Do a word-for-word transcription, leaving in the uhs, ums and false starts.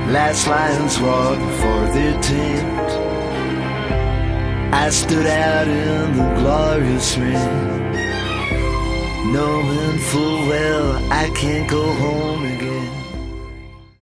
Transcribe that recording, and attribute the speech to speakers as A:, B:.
A: Last lions walked before their tent. I stood out in the glorious rain, knowing full well I can't go home again.